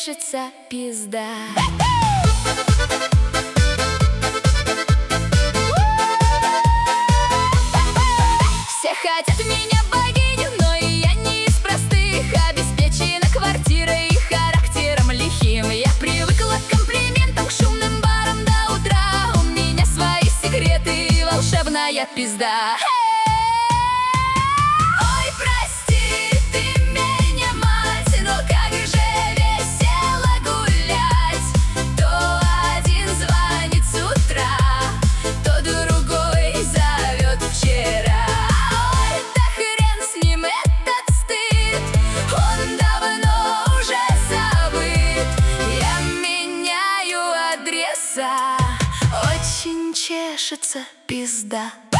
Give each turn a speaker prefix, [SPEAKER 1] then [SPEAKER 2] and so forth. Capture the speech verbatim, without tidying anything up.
[SPEAKER 1] чешется пизда. Все хотят меня богиню, но и я не из простых. Обеспечена квартирой и характером лихим. Я привыкла к комплиментам, к шумным барам до утра. У меня свои секреты и волшебная пизда. Очень чешется пизда.